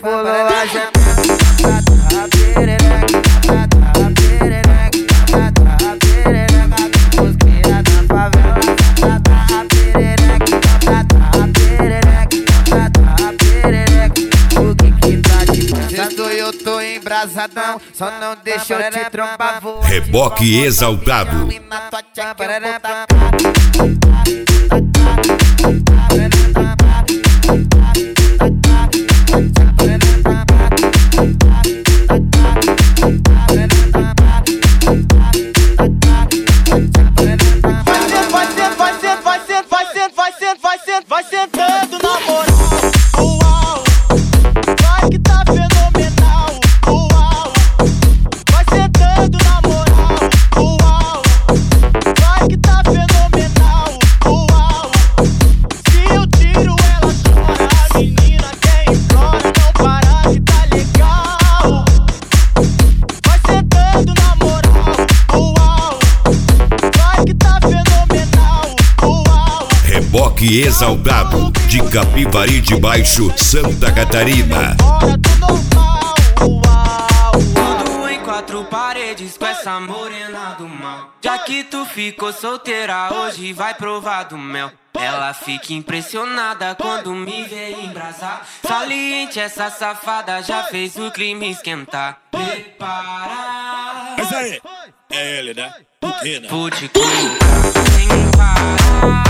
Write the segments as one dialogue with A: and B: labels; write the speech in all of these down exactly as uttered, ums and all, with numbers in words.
A: pulou a gemendo. Tá perereca, tá perereca, tá perereca. Os cria da favela. Tá perereca, tá perereca, tá perereca. O que que tá de sexto eu tô embrasadão, só não deixa eu te trombar.
B: Reboque exaltado.
C: Vai sentando na moral, uau, vai que tá fenomenal, uau, vai sentando na moral, uau, vai que tá fenomenal, uau, se eu tiro ela chora, a menina quer implora, não para que tá legal, vai sentando na moral, uau, vai que tá fenomenal, uau.
B: Reboque exaltado de Capivari de Baixo, Santa Catarina.
C: Fora do normal, uau.
D: Tudo em quatro paredes com essa morena do mal. Já que tu ficou solteira, hoje vai provar do mel. Ela fica impressionada quando me vê embrasar. Saliente, essa safada já fez o clima esquentar. Prepara.
E: Mas aí, é ele, né? Putina.
D: Pute colocar sem parar.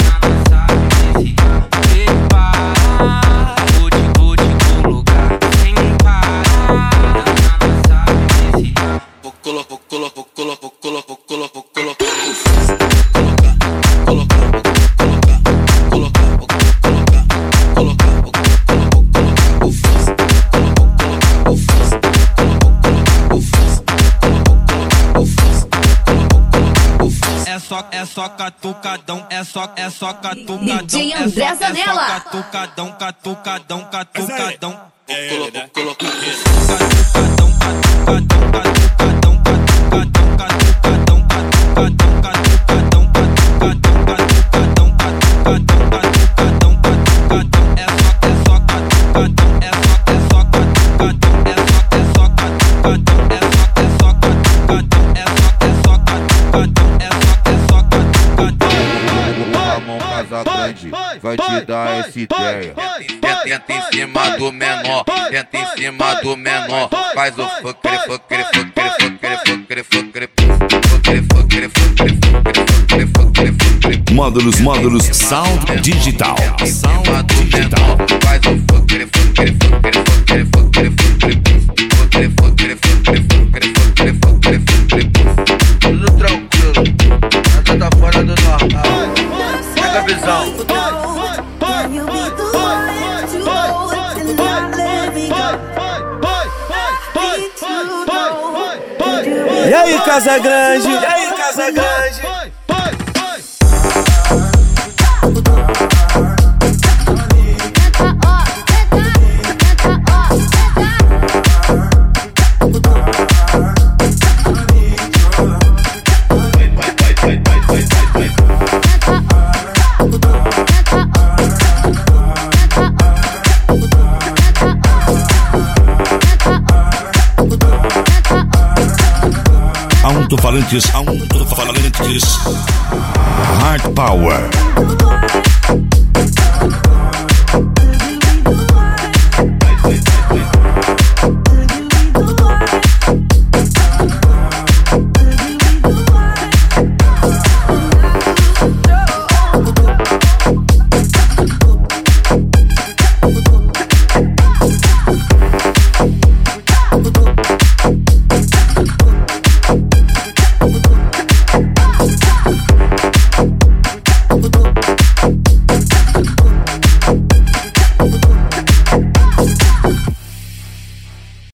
F: É só, é só catucadão, é só, é só catucadão.
G: D J André Zanella.
F: É só catucadão, catucadão, catucadão.
E: É ele, né?
F: Catucadão, catucadão, catucadão, catucadão, catucadão, catucadão, catucadão, catucadão, catucadão, catucadão, catucadão. É só, é só catucadão, é só, é só catucadão, é só, é só catucadão, é só, é só catucadão, é só, é só catucadão, é só, é só catucadão.
H: Ramon Casagrande vai te dar essa ideia.
I: Tenta em cima do menor, tenta em cima do menor. Faz o fucre, fucre, fucre, fucre, fucre, fucre, fucre, fucre, fucre, fucre, fucre, fucre.
B: Módulos, módulos, Sound Digital. Sound Digital.
I: Faz o fucre, fucre, fucre, fucre, fucre, fucre, fucre, fucre, fucre, fucre, fucre, fucre.
H: Tudo tranquilo, nada tá fora do normal. Pega a visão.
A: E aí, Casagrande? E aí, Casagrande?
B: Alto-falantes, alto-falantes, Hard Power.